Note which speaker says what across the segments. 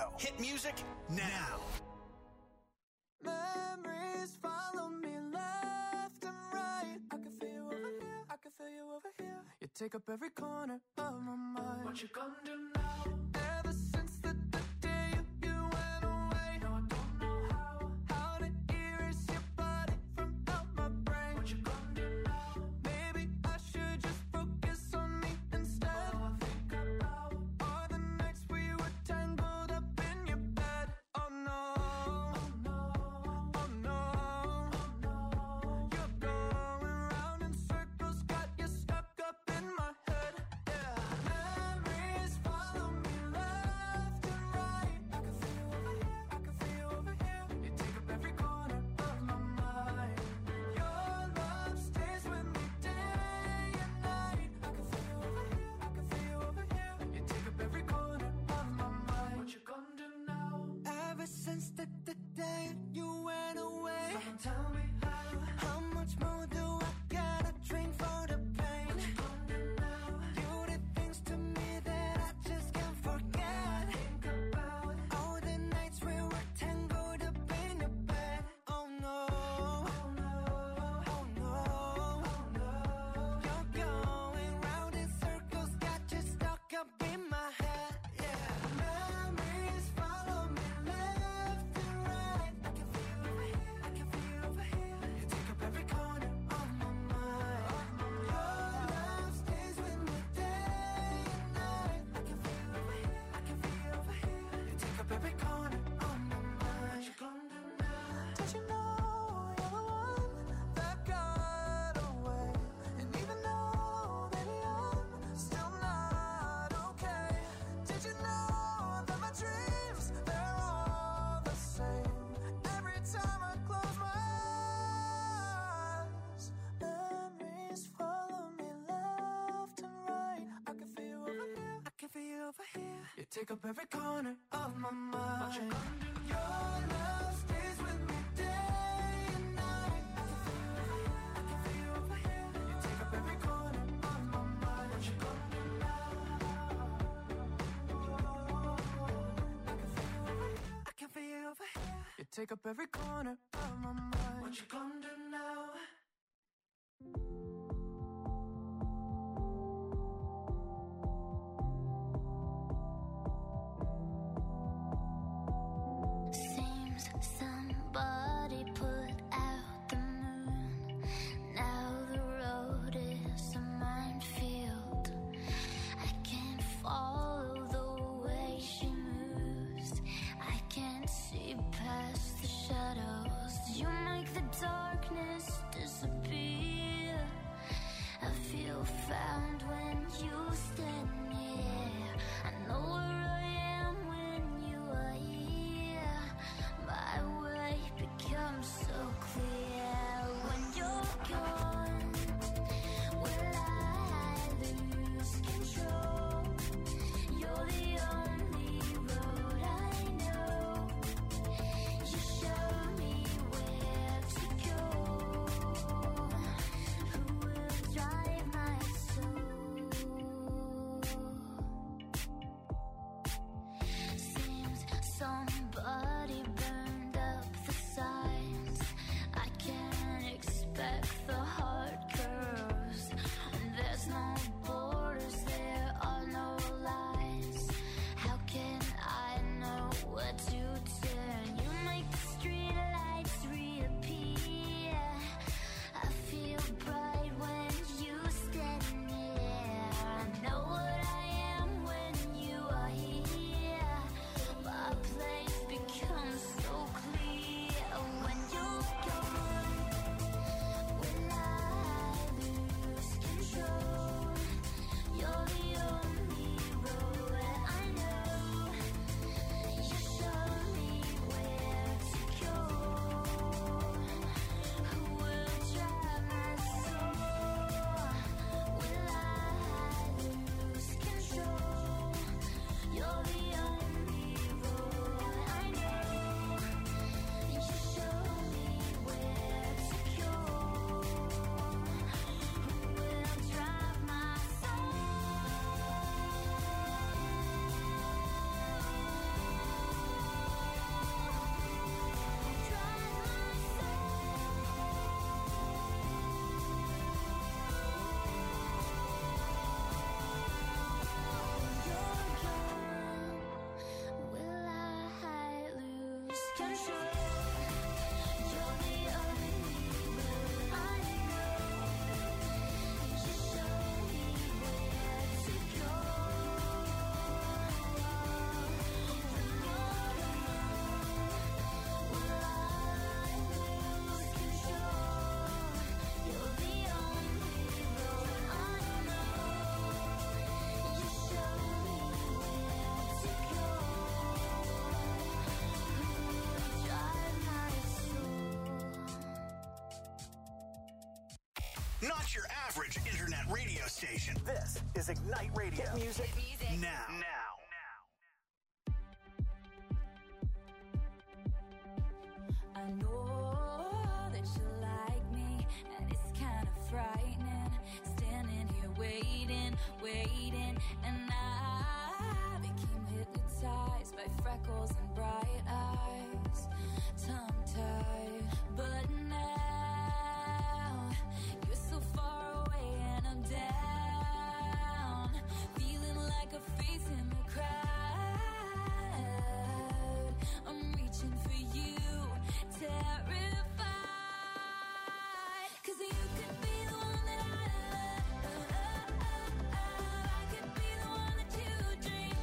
Speaker 1: Radio. Hit music now.
Speaker 2: Memories follow me left and right. I can feel you over here, I can feel you over here. You take up every corner of my mind. What you gonna do now? Ever since the day you went away, no, I don't know how to erase your body from out my brain. What you gonna do now? Maybe I should just focus on me instead. All I think about are the nights we were tangled up in your bed. Oh no. Since the day you went away, someone tell me how much more do I gotta drink for the pain? What you gonna do now? You did things to me that I just can't forget. Think about all the nights we were tangled up in your bed. Oh no, oh no, oh no, oh no. You're going round in circles, got you stuck up in my head. Yeah, memories follow me left and right. I can feel you over here, I can feel you over here. You take up every corner of my mind. Your love stays with me day and night. I can feel you over here, I can feel you over here. You take up every corner of my mind. What you gonna do now? Did you know you're the one that got away? And even though, baby, I'm still not okay. Did you know that my dreams, they're all the same? Every time I close my eyes, memories follow me left and right. I can feel you over here, I can feel you over here. You take up every corner of my mind. What you gonna do? Your love stays with me day and night. I can feel you over here, I can feel you over here. You take up every corner of my mind. What you gonna do now? I can feel you over here. You take up every corner of my mind. What you gonna do now?
Speaker 3: Seems somebody put out the moon. Now the road is a minefield. I can't follow the way she moves. I can't see past the shadows. You make the dark
Speaker 1: not your average internet radio station.
Speaker 4: This is Ignite Radio.
Speaker 1: Hit music, now.
Speaker 5: I know that you like me, and it's kind of frightening. Standing here waiting, and I became hypnotized by freckles and bright eyes, tongue-tied. But now you're so far away, and I'm down, feeling like a face in the crowd. I'm reaching for you, terrified, 'cause you could be the one that I love. I could be the one that you dream.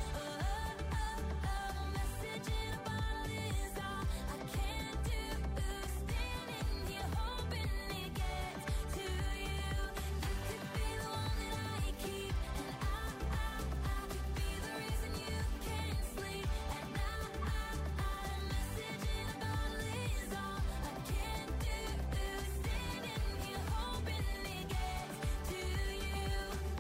Speaker 5: A message in a bottle is all I can do. Standing here hoping it gets to you. You could be the one that I keep, and I could be the reason you can't sleep at night. A message in a bottle is all I can do. Standing here hoping it gets to you.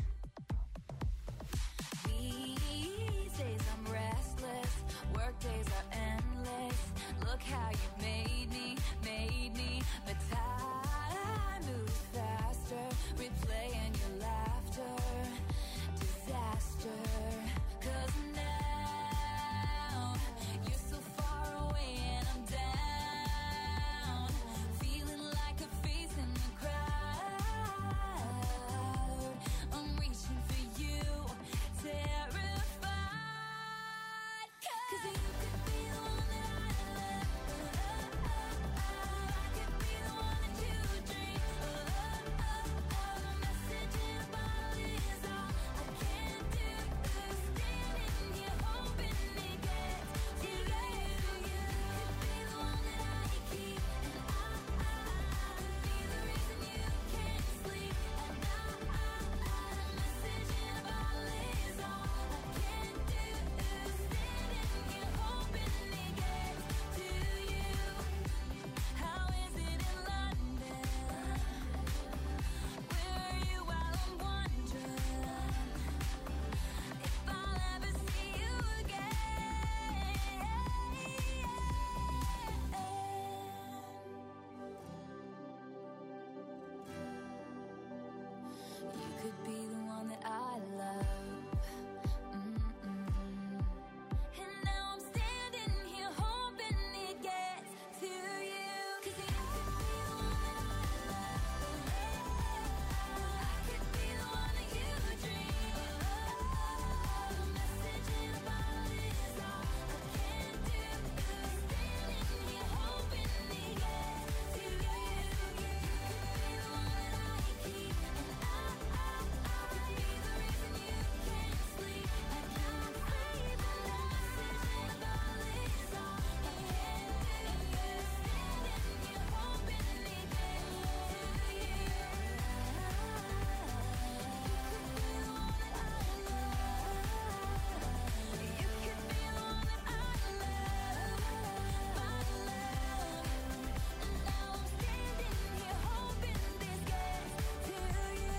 Speaker 5: These days I'm restless, work days are endless. Look how you made me, but time moves faster, replaying your laughter, disaster. 'Cause now you're so far away, and I'm down, feeling like a face in the crowd. I'm reaching for you, terrified, 'cause you could be the one that I love. I could be the one that you dream. A message in a bottle is all I can do. Standing here hoping it gets to you. You could be the one that I keep, and I could be the reason you can't sleep at night. A message in a bottle is all I can do. Standing here hoping it gets to you. How is it in London? Where are you while I'm wondering if I'll ever see you again? You could be the one that I love. And now I'm standing here hoping it gets to you. 'Cause you could be the one that I love. I could be the one that you dream. A message in a bottle is all I can do. Standing here hoping it gets to you. You could be the one that I keep, and I could be the reason you can't sleep at night. A message in a bottle is all I can do. Standing here hoping it gets to you. You could be the one that I love. You could be the one that I love, my love. And now I'm standing here hoping this gets to you.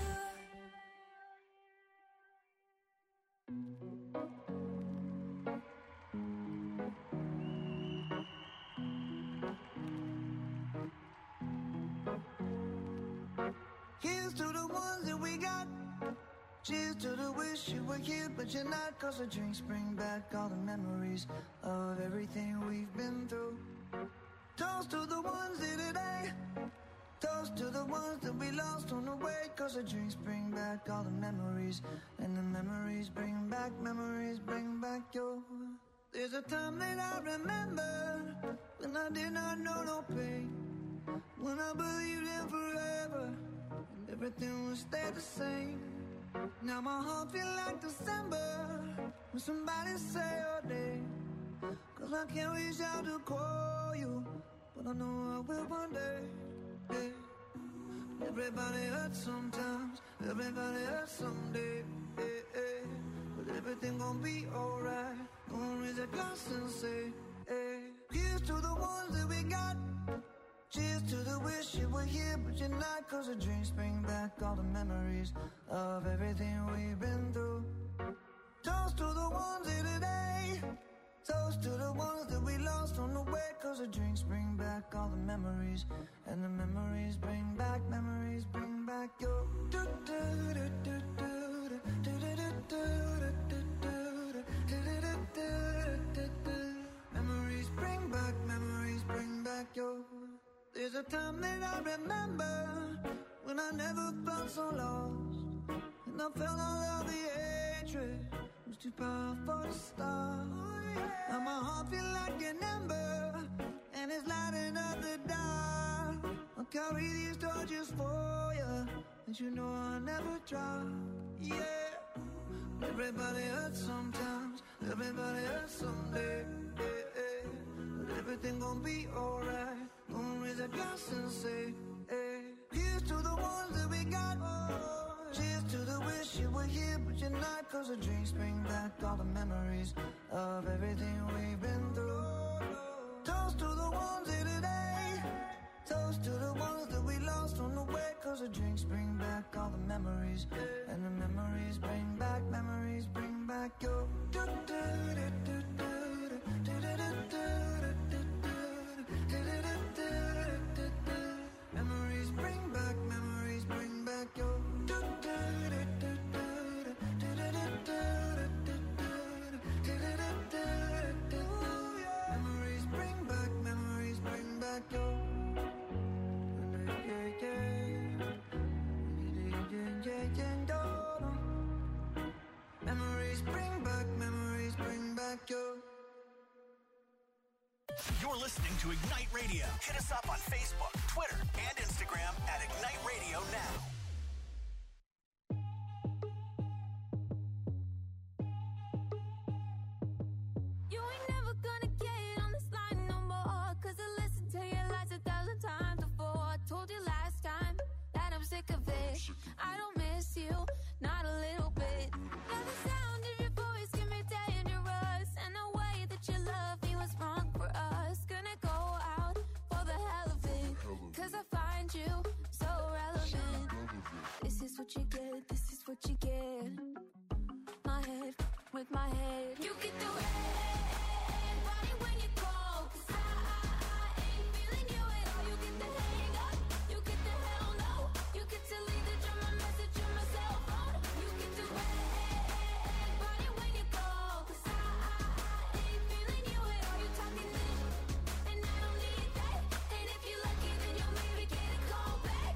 Speaker 2: Here's to the ones that we got. Cheers to the wish you were here, but you're not. 'Cause the drinks bring back all the memories of everything we've been through. Toast to the ones here today. Toast to the ones that we lost on the way. 'Cause the drinks bring back all the memories. And the memories bring back your. There's a time that I remember when I did not know no pain. When I believed in forever and everything would stay the same. Now my heart feel like December when somebody say your name. 'Cause I can't reach out to call you, but I know I will one day. Yeah. Everybody hurts sometimes, everybody hurts someday. But everything gon' be alright. Gonna raise a glass and say, hey. Here's to the ones that we got. Cheers to the wish you were here, but you're not. Cause the drinks bring back all the memories of everything we've been through. Toast to the ones here today. Toast to the ones that we lost on the way. Cause the drinks bring back all the memories. And the memories bring back your memories bring back your. There's a time that I remember when I never felt so lost, and I felt all of the hatred was too powerful to stop. Now my heart feel like an ember, and it's lighting up the dark. I'll carry these torches for you, and you know I'll never drop. Yeah, everybody hurts sometimes, everybody hurts someday. But everything gon' be alright. Gonna raise a glass and say, hey. Here's to the ones that we got. Cheers to the wish you were here, but you're not. Cause the drinks bring back all the memories of everything we've been through. Toast to the ones here today. Toast to the ones that we lost on the way. Cause the drinks bring back all the memories. And the memories bring back your. Memories bring back your. Memories bring back your. Memories bring back your.
Speaker 1: You're listening to Ignite Radio. Hit us up on Facebook, Twitter, and Instagram at Ignite Radio Now.
Speaker 5: You ain't never gonna get on this line no more. Cause I listened to your lies 1,000 times before. I told you last time that I'm sick of it. I don't miss you, not a little bit. Now the sound of your voice can be dangerous, and the way that you love me was wrong for us. Gonna go out for the hell of it, cause I find you so relevant. This is what you get, this is what you get. My head with my head. You get the red body when you call. Cause I ain't feeling you at all. You get the hang up, you get the hell no. You get to leave the drum, my message on my cell phone. You get the red body when you call. Cause I ain't feeling you at all. You talking this, and I don't need that. And if you're lucky, then you'll maybe get a call back.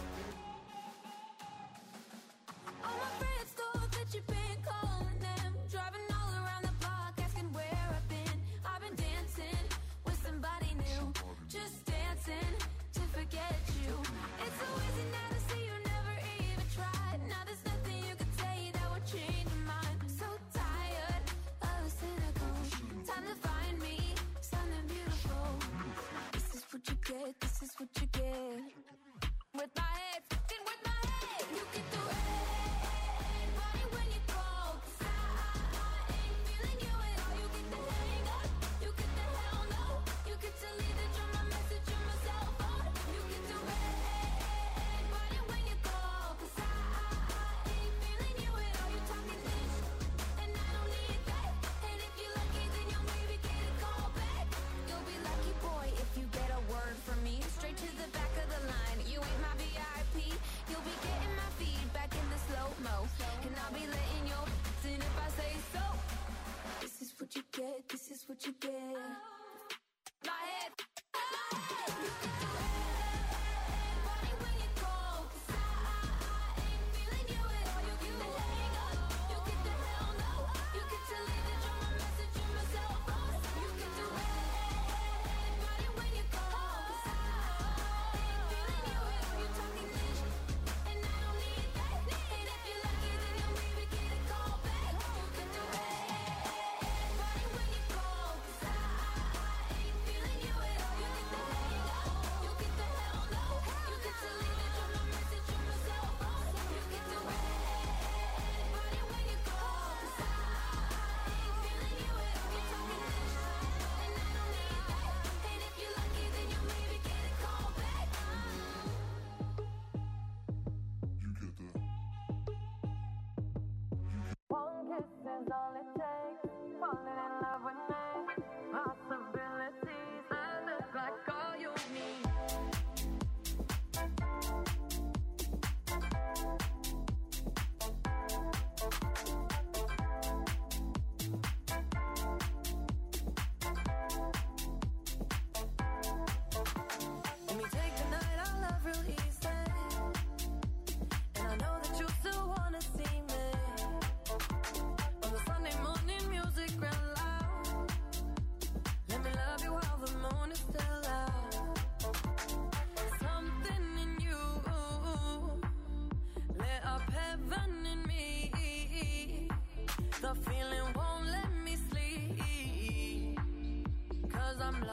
Speaker 5: All my friends thought that you've been calling them, driving all around the block, asking where I've been. I've been dancing with somebody new, just dancing to forget you. It's so easy now to see you never even tried. Now there's nothing you could say that would change your mind. So tired of the cynical. Time to find me something beautiful. This is what you get, this is what you get. With my head, fucking with my head. You get the red body when you call. Cause I ain't feeling you at all. You get the hang up, you get the hell no. You get to leave the drum, my message on my cell phone. You get the red body when you call. Cause I ain't feeling you at all. You talking this, and I don't need that. And if you're lucky, then you'll maybe get a call back. You'll be lucky, boy, if you get a word from me. Straight to the back of the line.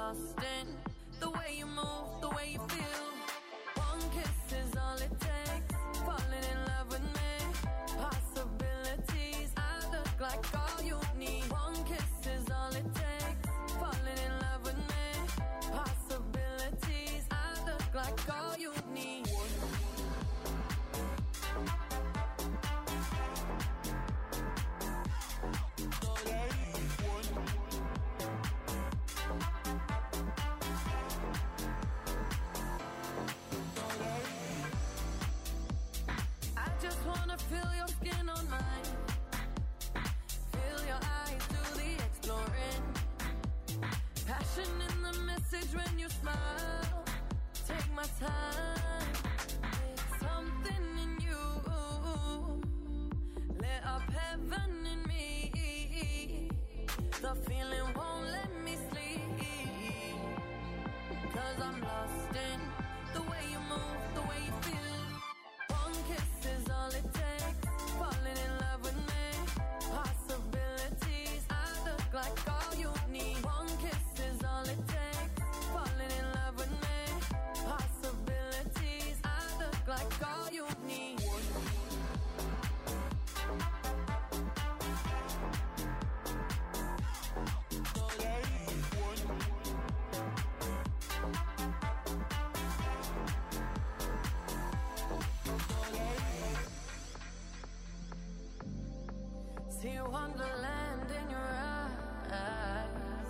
Speaker 5: lost in the way you move, the way you feel. One kiss is all it takes. Falling in love with me. Possibilities. I look like all you need. One kiss is all it takes. Falling in love with me. Possibilities. I look like all you need. I just wanna feel your skin on mine. Feel your eyes do the exploring. Passion in the message when you smile. Take my time. It's something in you. Lit up heaven in me. The feeling won't let me sleep. 'Cause I'm lost in the way you move, the way you feel. One kiss is all it takes. Falling in love with me. Possibilities. I look like all you need. One kiss is all it takes. Falling in love with me. Possibilities. I look like all you need. See wonderland in your eyes.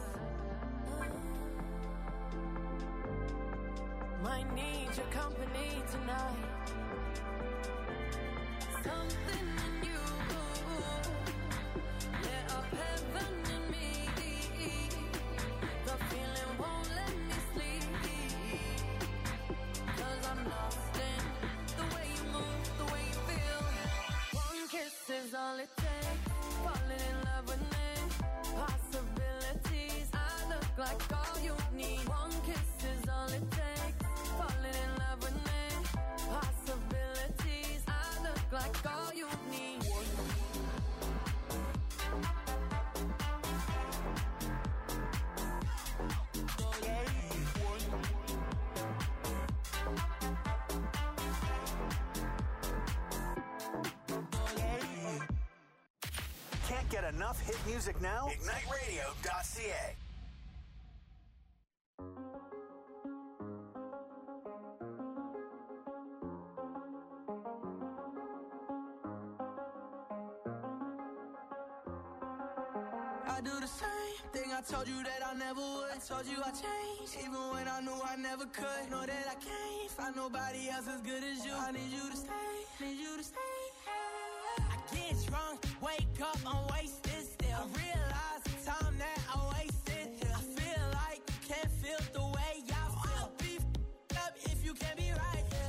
Speaker 5: Might need your company tonight. Something in you. Lit up heaven in me. The feeling won't let me sleep. 'Cause I'm lost in the way you move, the way you feel. One kiss is all it takes. Falling in love with me. Possibilities. I look like all you need. One kiss is all it takes. Falling in love with me. Possibilities. I look like all you need.
Speaker 1: Can't get enough hit music now? IgniteRadio.ca.
Speaker 2: I do the same thing I told you that I never would. I told you I changed, even when I knew I never could. Know that I can't find nobody else as good as you. I need you to stay, need you to stay. I get drunk, wake up, I'm wasted still. I realize the time that I wasted here. I feel like you can't feel the way I feel. I'll be f***ed up if you can't be right here.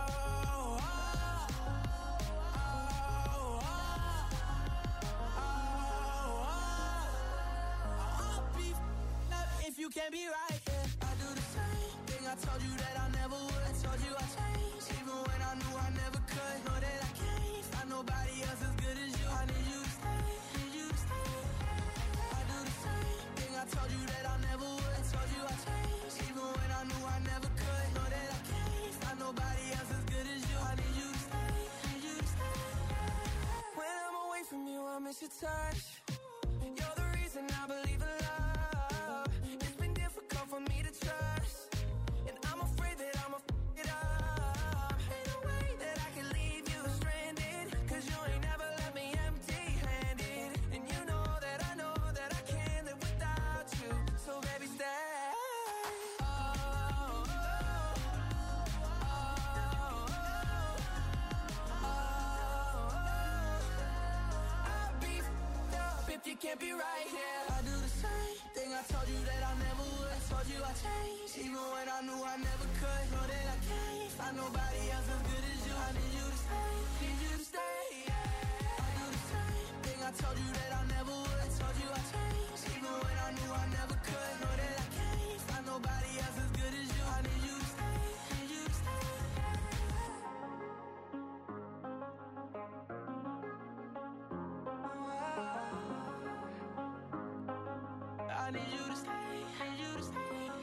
Speaker 2: If you can't be right, yeah. I do the same thing I told you that I never would. I told you I changed, even when I knew I never could. Know that I can't find nobody else as good as you. I need you to stay, need you to stay. I do the same thing I told you that I never would. I told you I changed, even when I knew I never could. Know that I can't find nobody else as good as you. I need you to stay, need you to stay. When I'm away from you, I miss your touch. You're the reason I believe in love. For me to trust, and I'm afraid that I'ma f*** it up. Ain't no way that I can leave you stranded, 'cause you ain't never left me empty-handed. And you know that I can't live without you. So baby, stay. I'll be f***ed up if you can't be right here. I do the same thing I told you that I never would. Told you I changed, even when I knew I never could. Know that I can't find nobody else as good as you. I need you to stay, need you to stay. I do the same thing I told you that I never would. Told you I changed, even when I knew I never could. Know that I can't find nobody else as good as you. I need you to stay, need you to stay. I need you to stay, need you to stay.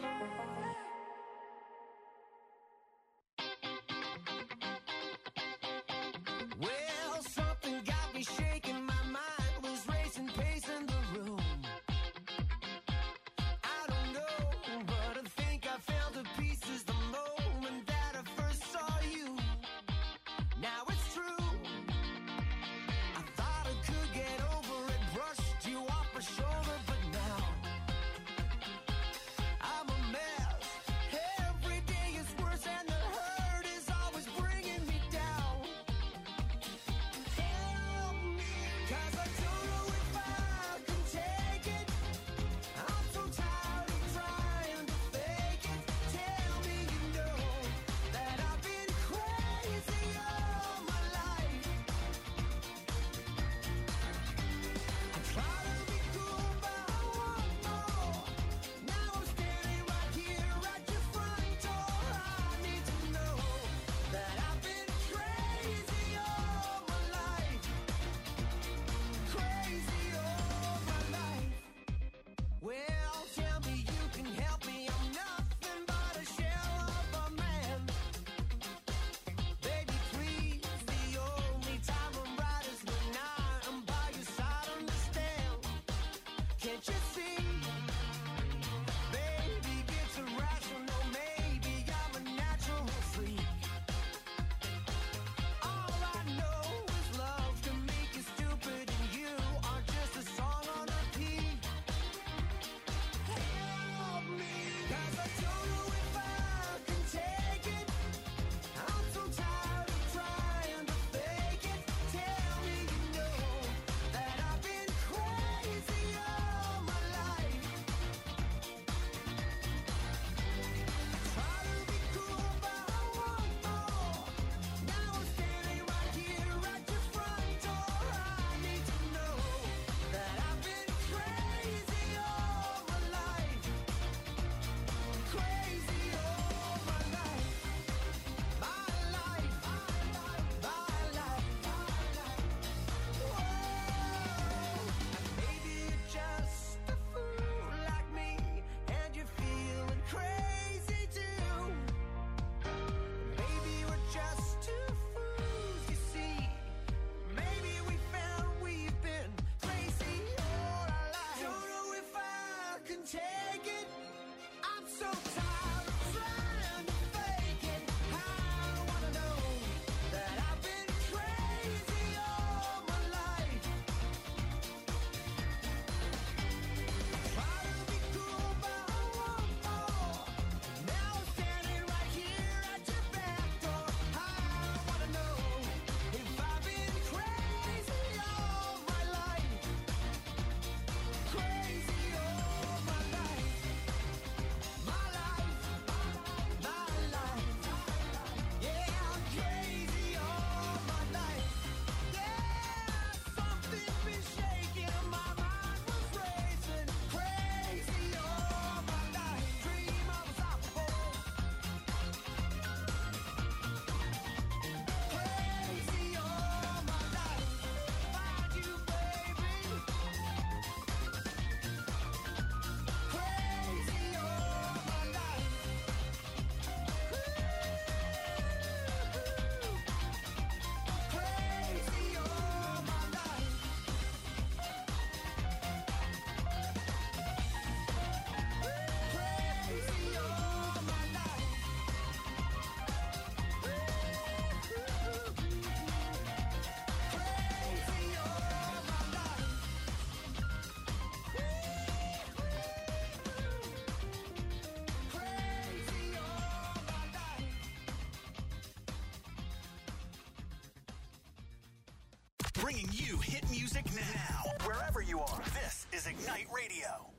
Speaker 1: music now. Wherever you are, this is Ignite Radio.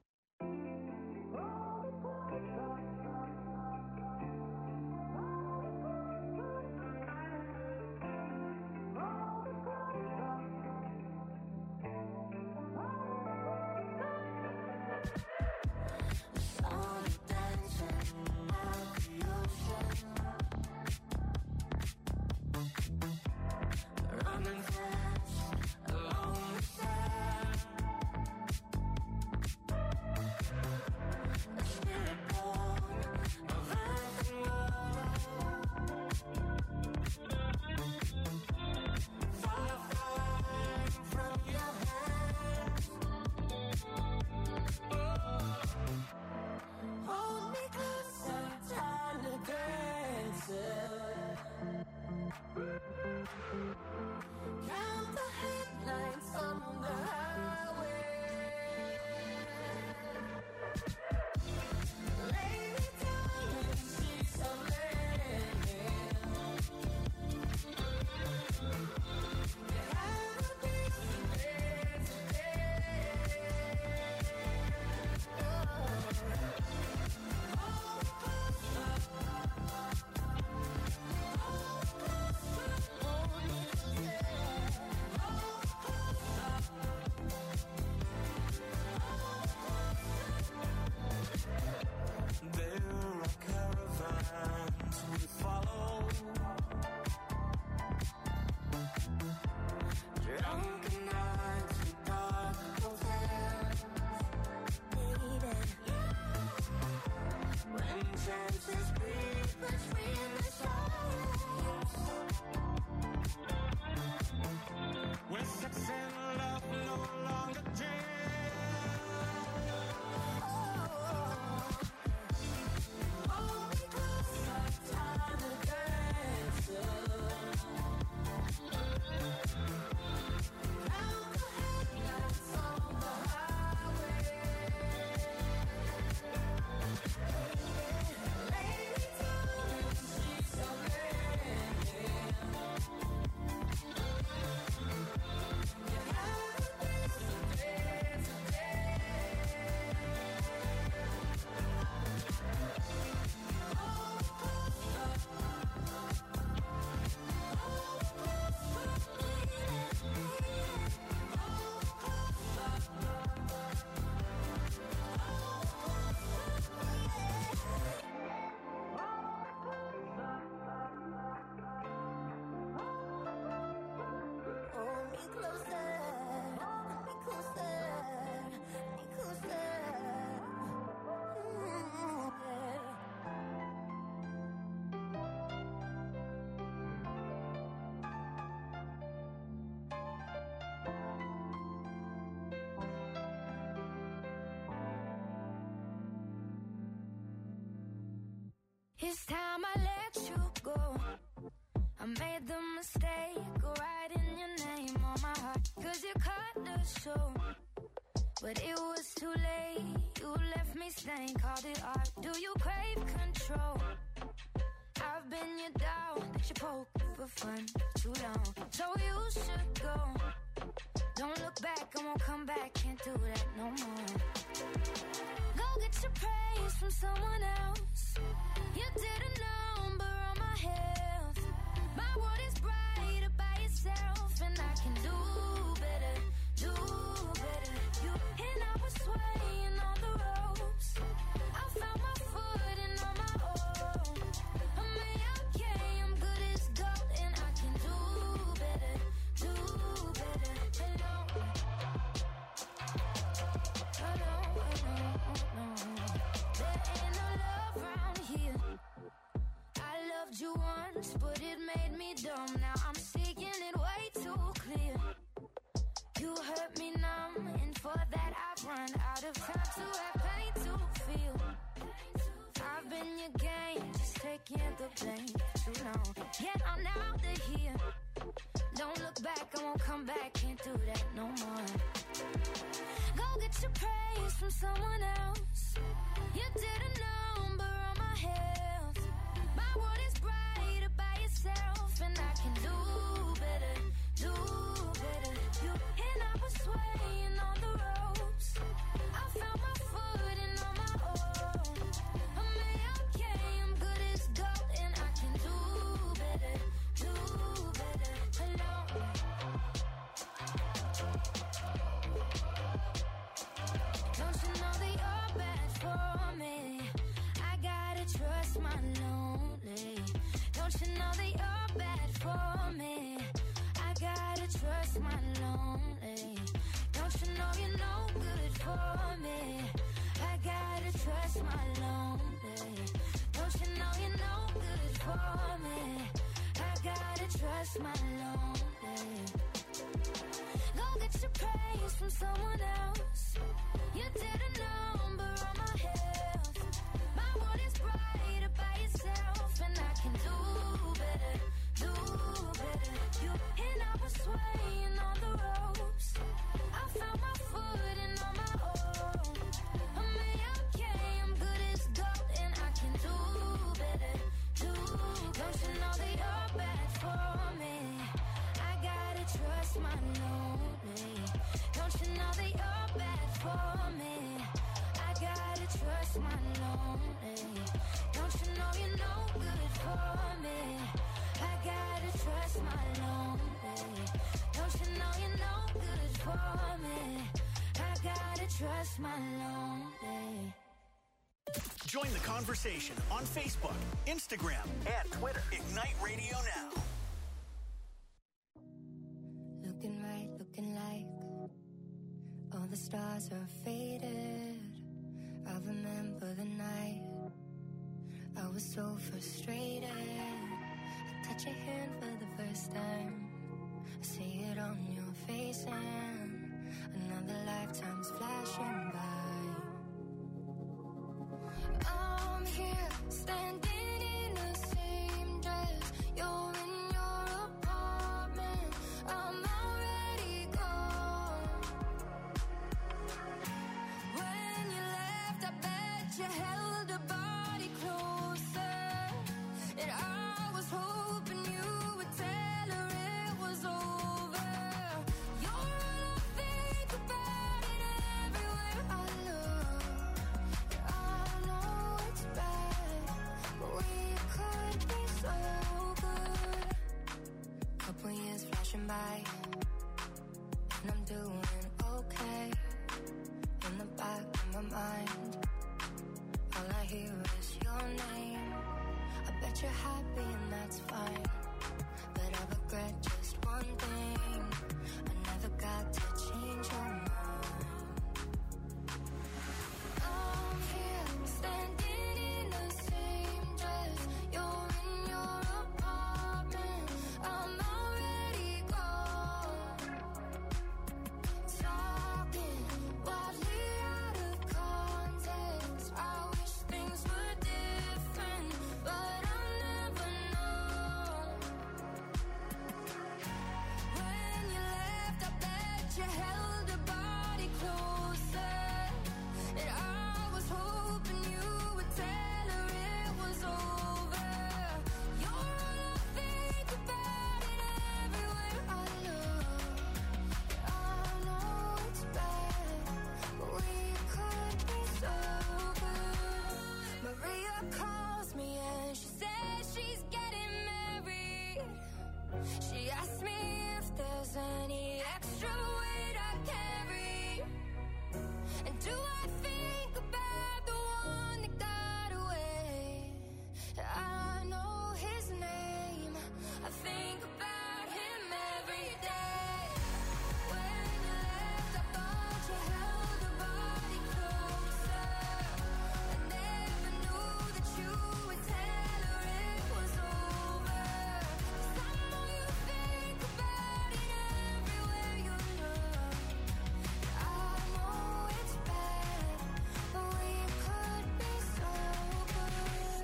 Speaker 5: It's time I let you go. I made the mistake of writing your name on my heart, 'cause you cut the show. But it was too late, you left me stained, called it art. Do you crave control? I've been your dog that you poke for fun too long. So you should go. Don't look back, I won't come back, can't do that no more. Go get your praise from someone else. You did a number on my health. My world is brighter by yourself, and I can do better, do better. You and I was swaying on the ropes. I found my footing on my own. I mean, okay, I'm good as gold, and I can do better, do better. Hello, there ain't no love around here. I loved you once, but it made me dumb. Now I'm seeing it way too clear. You hurt me numb, and for that I've run out of time to have pain to feel. I've been your game, just taking the blame for too long. Yet I'm out of here. Don't look back, I won't come back, can't do that no more. Go get your praise from someone else. You did a number on my health. My world is brighter by yourself, and I can do better, do better. You Don't you know that you're bad for me? I gotta trust my lonely. Don't you know you're no good for me? I gotta trust my lonely. Don't you know you're no good for me? I gotta trust my lonely. Go get your praise from someone else. You did a number on my health. My world is brighter by itself, and I can do better, do better. You and I was swaying on the ropes. I found my footing on my own. I'm okay, I'm good as gold, and I can do better, do. Don't you know that you're bad for me? I gotta trust my lonely. Don't you know that you're bad for me? I gotta trust my lonely. Don't you know you're no good for me? I gotta trust my lonely. Don't you know you're no good for me? I gotta trust my lonely.
Speaker 1: Join the conversation on Facebook, Instagram, and Twitter. Ignite Radio Now.
Speaker 2: Looking right, looking like all the stars are faded. I remember the night I was so frustrated. I touch your hand for the first time. I see it on your face, and another lifetime's flashing by. I'm here, standing in the same dress. You're in your apartment. I'm already gone. When you left, I bet you held a body closer. And I was hoping you would tell her it was over. You're all I think about, and everywhere I look. I know it's bad, but we could be so good. Couple years flashing by, and I'm doing okay. In the back of my mind, all I hear is your name. I bet you're happy and that's fine, but I regret just one thing. I never got to change your mind. I'm here, standing in the same dress. You're in your apartment. I'm already gone. Talking wildly out of context. I wish things were different, but I'll never know. When you left, I bet you held a body closer. And I was hoping you would tell her it was over. You're all I think about, and everywhere I look. I know it's bad, but we could be so good. Maria calls me and she says she's getting married. She asked me if there's any extra weight I carry. And do I think about the one that got away? I know his name. I think about him every day. When you left, I thought you held a body closer. I never knew that you would tell her it was over. 'Cause I know you think about it everywhere you look. I know it's bad, but we could be so good.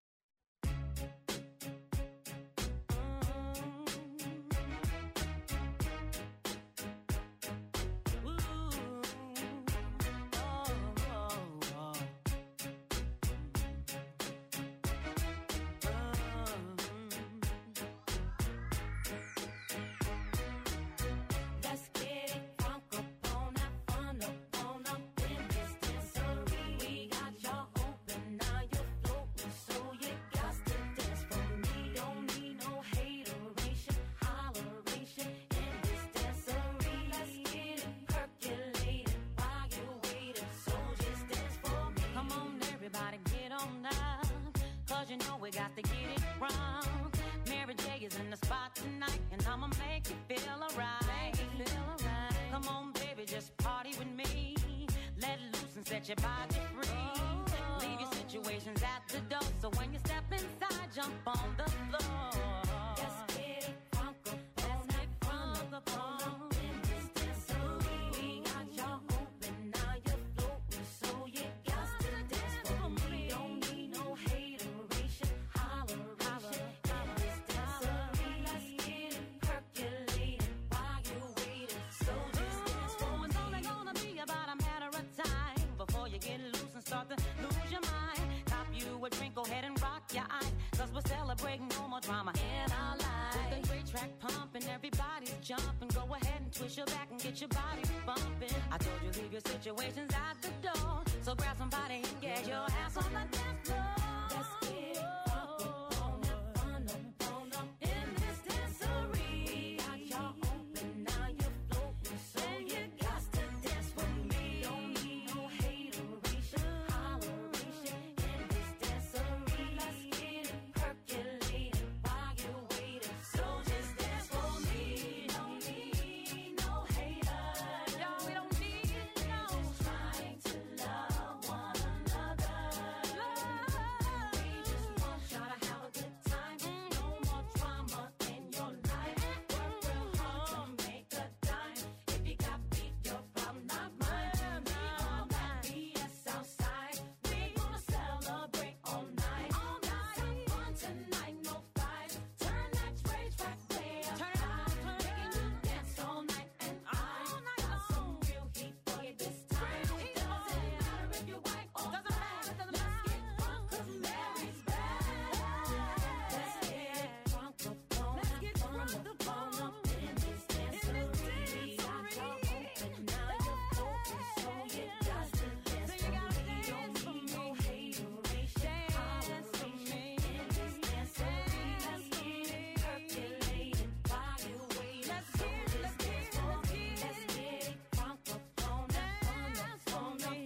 Speaker 5: Let's get it crunk up on that fun up on up in this dancery. We got y'all open, now you're floating, so you got to dance for me. Don't need no hateration, holleration in this dancery. Let's get it percolated while you're waiting, so just dance for me. Come on, everybody, get on up, 'cause you know we got to get it wrong.
Speaker 6: set your body free. Leave your situations at the door. So when you step inside, jump on the floor. Let's get it funky. Let's get funky. In this dancery, we got y'all open, now you're floating, so you got to dance for me. Don't need no hateration, holleration. In this dancery, let's get it percolating while you're waiting. So just dance for me. It's only gonna be about a matter of time before you get loose and start to lose your mind. Cop you a drink, go ahead and rock your eyes, 'cause we're celebrating no more drama in our lives. With the great track pumping, everybody's jumping. Go ahead and twist your back and get your body bumping. I told you leave your situations at the door, so grab somebody and get your ass on the dance floor. Let's get it on up in this dancery. Got y'all open, now you're floating, so you got to dance with me. Don't need no hateration, holleration. In this dancery, let's get it percolating while you're waiting. So just dance for me. Don't need no haters. No, we don't need no. Trying to love one another. We just want y'all to have a good time. No more drama in your life. Work real hard to make a dime. If you got beef, your problem, not mine. We on that BS outside. We gonna celebrate all night. All night. Have fun tonight, no fight. Turn that rage back way up high. Making you dance all night, and I got some real heat for you this time. Doesn't matter if you're white or black. Let's get drunk 'cause Mary's back. Let's get drunk upon in this dancery. Got y'all open, now you're floating, so you got to dance for me. Don't need no hateration, holleration. In this dancery, let's get it percolating while you're waiting. So just dance for me. Let's get it drunk upon in this dancery.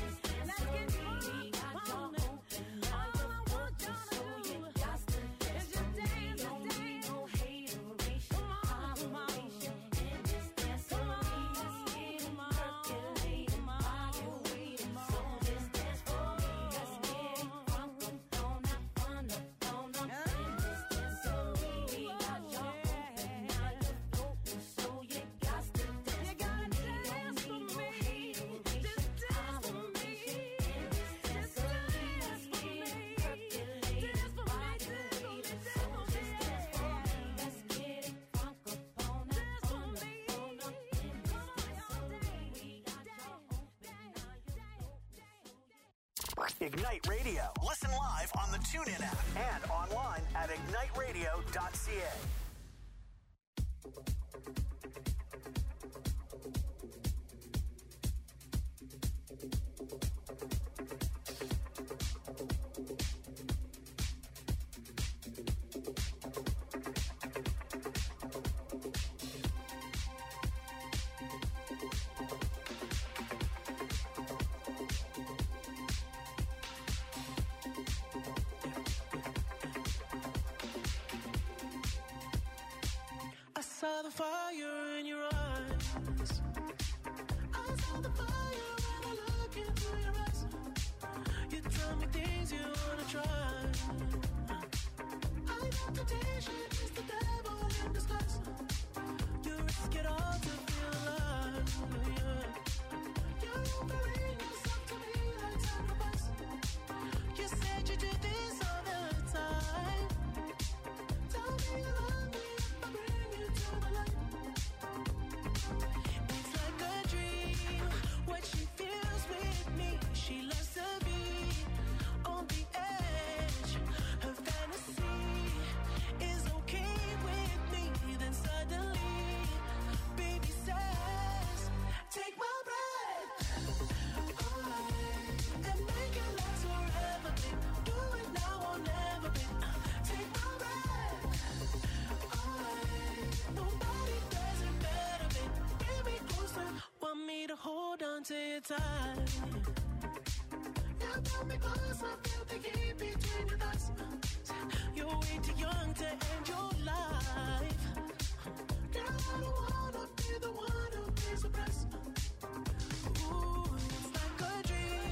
Speaker 6: Got y'all open, now you're floating, so you got to dance for me. Don't need no hateration, holleration. In this dancery, let's get it percolating while you're waiting. So just dance for me. Let's get it drunk upon in this dancery. Got y'all open, now you're floating, so you got to dance for me. Don't need no hateration, holleration. In this dancery, let's get it percolating while you're waiting. So just dance for me. Let's get it drunk upon in this dancery. Got y'all open, now you're floating.
Speaker 1: Ignite Radio. Listen live on the TuneIn app and online at igniteradio.ca.
Speaker 2: I saw the fire in your eyes. I saw the fire when I look into your eyes. You tell me things you wanna try. I know temptation is the devil in disguise. You risk it all to feel alive. You're offering yourself to me like sacrifice. You said you do this all the time. Tell me you love me if I bring you to the light. It's like a dream when she feels with me. She loves to be on the edge. Her fantasy is okay with me. Then suddenly, baby says, take my breath away and make it last forever, babe. Do it now or never, babe. Take my breath away. Nobody does it better, babe. Bring me closer. Want me to hold on to your tight. Yeah, pull me closer. Feel the heat between your thighs. You're way too young to end your life. Girl, I don't wanna be the one who pays the price. Ooh, it's like a dream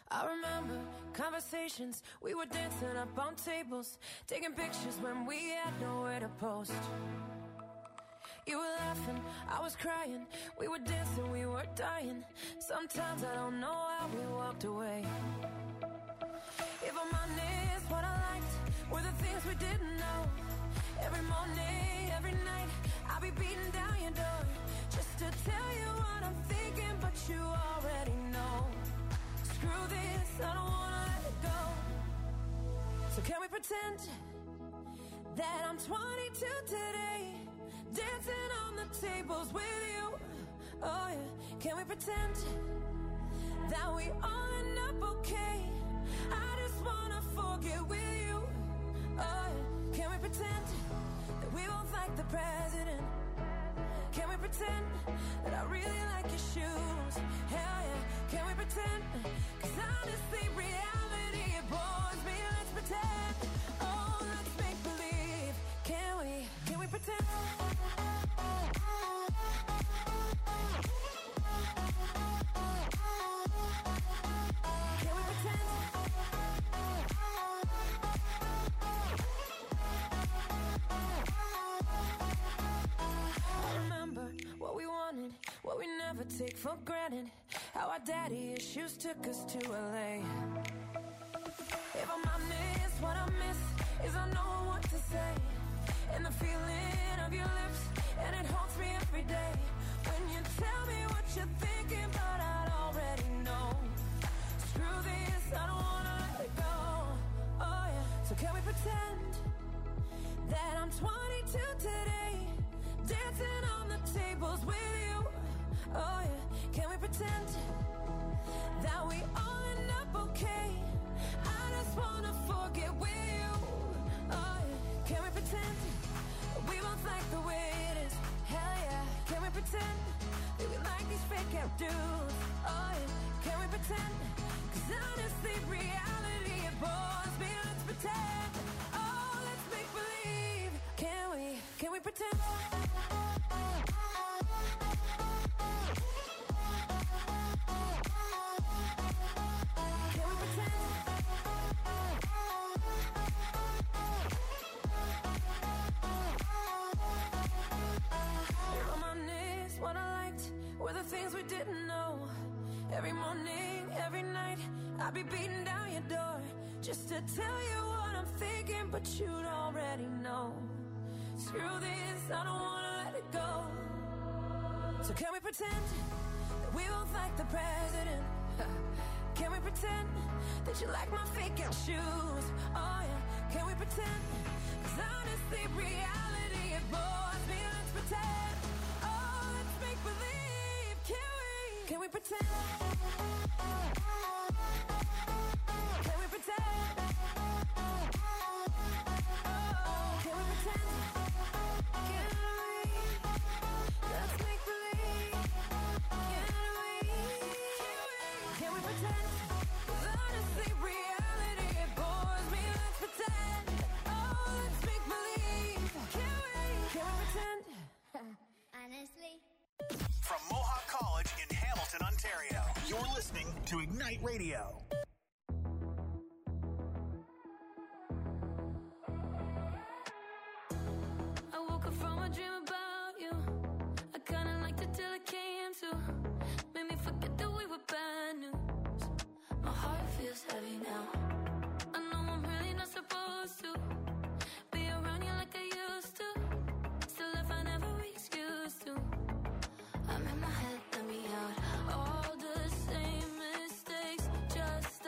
Speaker 7: I remember conversations, we were dancing up on tables, taking pictures when we had nowhere to post. You were laughing, I was crying, we were dancing, we were dying. Sometimes I don't know how we walked away. If I'm honest, what I liked were the things we didn't know. Every morning, every night, I'll be beating down your door just to tell you what I'm thinking, but you already know. Screw this, I don't wanna let it go. So can we pretend that I'm 22 today, dancing on the tables with you? Oh yeah, can we pretend that we all end up okay? I just wanna forget with you. Oh yeah, can we pretend that we both like the president? Can we pretend that I really like your shoes? Hell yeah, can we pretend? 'Cause honestly, reality, it bores me. Let's pretend. Oh, let's make believe. Can we pretend? Can we pretend? I remember what we wanted, what we never take for granted. How our daddy issues took us to LA. If I'm honest, what I miss is I know what to say. And the feeling of your lips, and it haunts me every day. When you tell me what you're thinking, but I'd already know. Screw this, I don't wanna let it go. Oh yeah, so can we pretend that I'm 22 today, dancing on the tables with you? Oh yeah, can we pretend that we all end up okay? I just wanna forget with you. Oh yeah, can we pretend that we both like the way it is? Hell yeah, can we pretend that we like these fake out dudes? Oh yeah, can we pretend? 'Cause honestly, reality, it bores me. Let's pretend. Oh, let's make believe. Can we pretend? What I liked were the things we didn't know. Every morning, every night, I'd be beating down your door just to tell you what I'm thinking, but you'd already know. Screw this, I don't wanna let it go. So can we pretend that we both like the president? Can we pretend that you like my fake out shoes? Oh yeah, can we pretend? 'Cause honestly, reality, it bores me. Let's pretend. Make believe, can we pretend? Can we pretend? Oh, can we pretend? Let's make believe. Can we pretend? 'Cause honestly, reality, it bores me. Let's pretend. Oh, let's make believe. Can we pretend?
Speaker 3: Honestly.
Speaker 1: From Mohawk College in Hamilton, Ontario, you're listening to Ignite Radio.
Speaker 7: I woke up from a dream about you. I kinda liked it till it came to. Made me forget that we were bad news. My heart feels heavy now. I know I'm really not supposed to be around you like I used to. Still, I find every excuse to. I'm in my head, let me out. All the same mistakes, just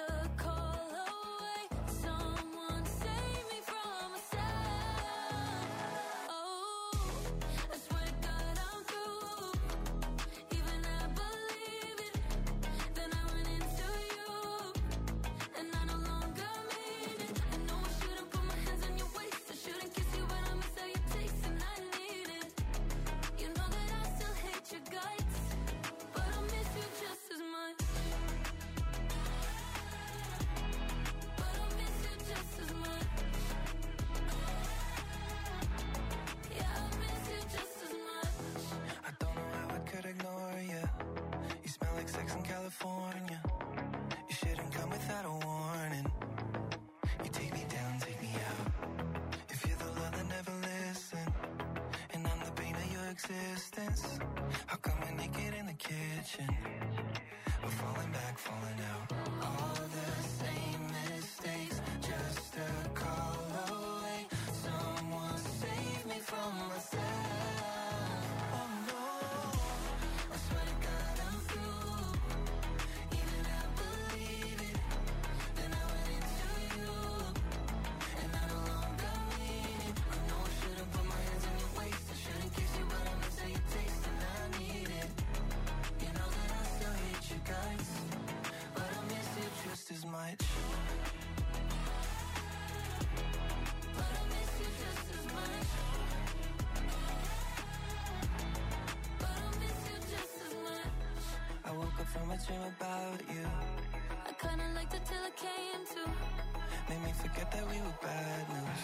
Speaker 2: dream about you.
Speaker 5: I kinda liked it till it came to.
Speaker 2: Made me forget that we were bad news.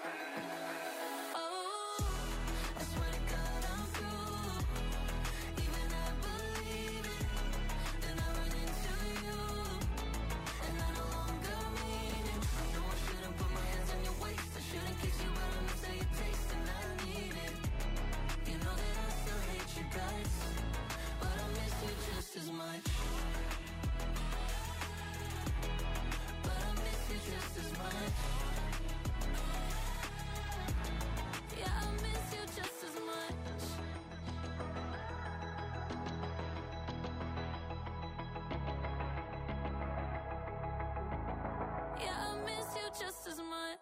Speaker 5: Oh, I swear to God I'm through. Even I believe it. Then I run into you, and I no longer mean it. I know I shouldn't put my hands on your waist. I shouldn't kiss you, but I miss how you taste, and I need it. You know that I still hate you guys, but I miss you just as much. But I miss you just as much. Yeah, I miss you just as much. Yeah, I miss you just as much.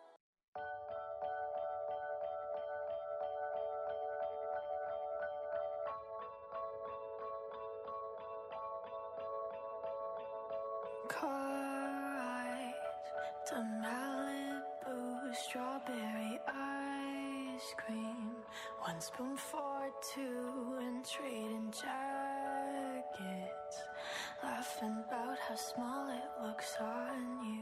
Speaker 7: Car ride to Malibu, strawberry ice cream. 1 spoon for 2 and trading jackets. Laughing about how small it looks on you.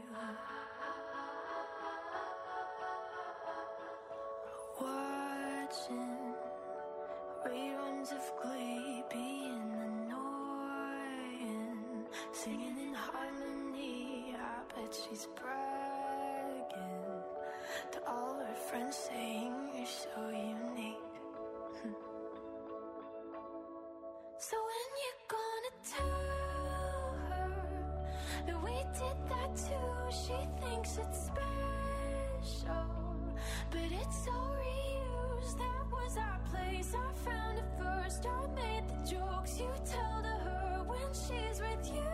Speaker 7: Watching reruns of Glee, being annoying, singing in harmony. I bet she's bragging to all her friends, saying you're so unique. So when you gonna tell her that we did that too? She thinks it's special, but it's so reused. That was our place, I found it first. I made the jokes you tell to her when she's with you.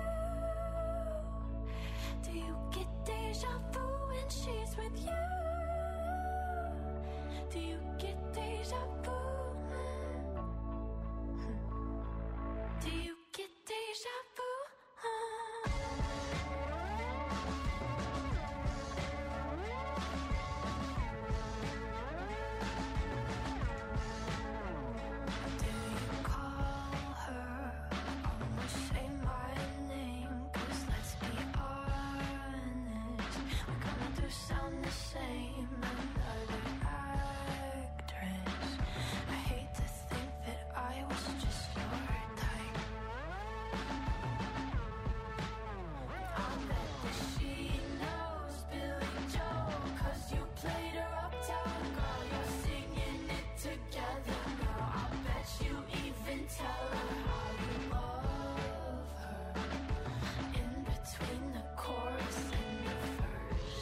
Speaker 7: Do you get deja vu when she's with you? Do you get deja vu? Do you get deja vu? Do you call her? Almost say my name, 'cause let's be honest, we kinda do sound the same. Another actress. I hate to think that I was just your type. I bet that she knows Billy Joel, 'cause you played her uptown. Girl, you're singing it together. Girl, I bet you even tell her how you love her in between the chorus and the verse.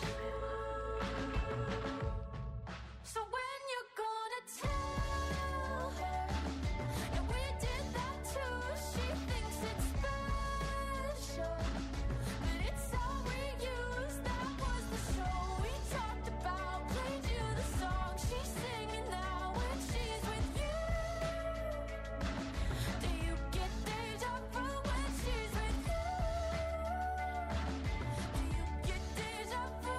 Speaker 7: So when you're gonna tell her that we did that too? She thinks it's special, but it's all reused. That was the show we talked about. Played you the song she's singing now when she's with you. Do you get deja vu when she's with you? Do you get deja vu?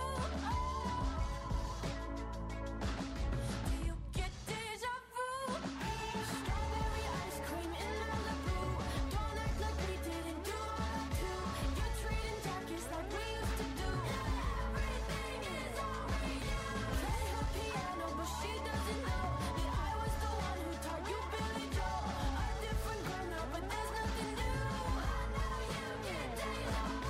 Speaker 7: Do you get deja vu? Strawberry ice cream in Malibu. Don't act like we didn't do all that too. You're trading jackets like we used to do. Everything is all reused. Play her piano, but she doesn't know that I was the one who taught you Billy Joel. A different girl now, but there's nothing new. I know you get deja vu.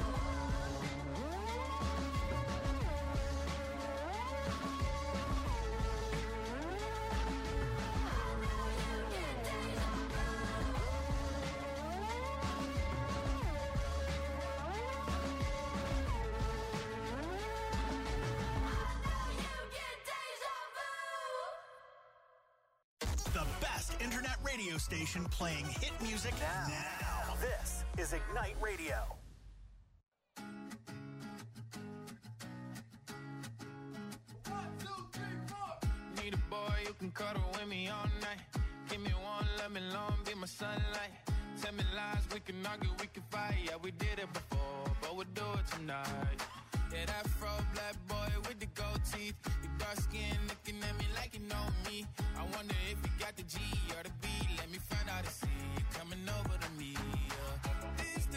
Speaker 1: The best internet radio station playing hit music now.
Speaker 4: This is Ignite Radio.
Speaker 8: Need a boy who can cuddle with me all night. Give me one, let me long, be my sunlight. Tell me lies, we can argue, we can fight. Yeah, we did it before, but we'll do it tonight. Yeah, that fro black boy with the gold teeth. Your dark skin looking at me like you know me. I wonder if you got the G or the B. Let me find out and see you coming over to me. Yeah. This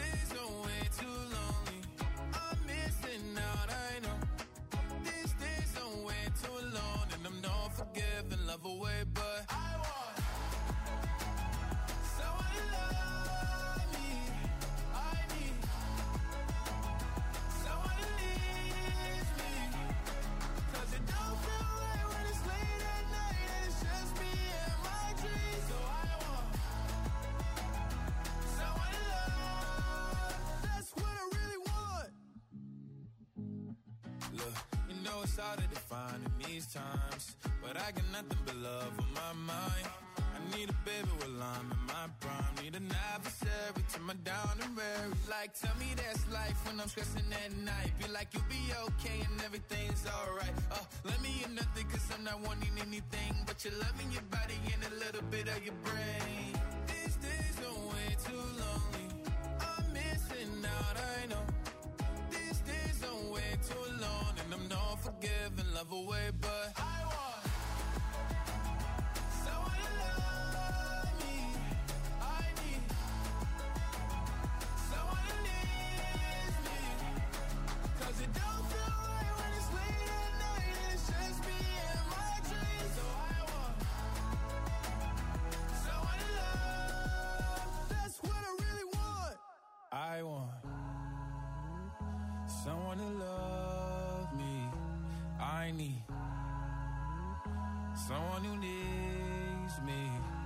Speaker 8: it's harder to find in these times, but I got nothing but love on my mind. I need a baby while I'm in my prime. Need an adversary to my down and weary. Like, tell me that's life when I'm stressing at night. Be like, you'll be okay and everything's alright. Let me in nothing cause I'm not wanting anything but your love in your body and a little bit of your brain. These days are way too lonely. I'm missing out, I know. These days are way too long and I'm not forgiving, love away, but I want someone to love me. I need someone who needs me. Cause it don't feel right when it's late at night and it's just me and my dreams. So I want someone to love. That's what I really want. I want someone to love me. I need someone who needs me.